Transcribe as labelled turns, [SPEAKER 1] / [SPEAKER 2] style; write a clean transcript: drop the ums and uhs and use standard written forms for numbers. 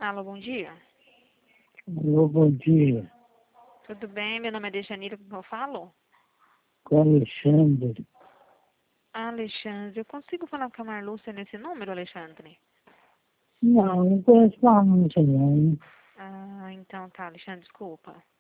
[SPEAKER 1] Alô, bom dia.
[SPEAKER 2] Alô, bom dia.
[SPEAKER 1] Tudo bem? Meu nome é Dejanira, como eu falo?
[SPEAKER 2] Com Alexandre.
[SPEAKER 1] Alexandre, eu consigo falar com a Marlúcia nesse número, Alexandre?
[SPEAKER 2] Não conheço a música, não.
[SPEAKER 1] Ah, então tá, Alexandre, desculpa.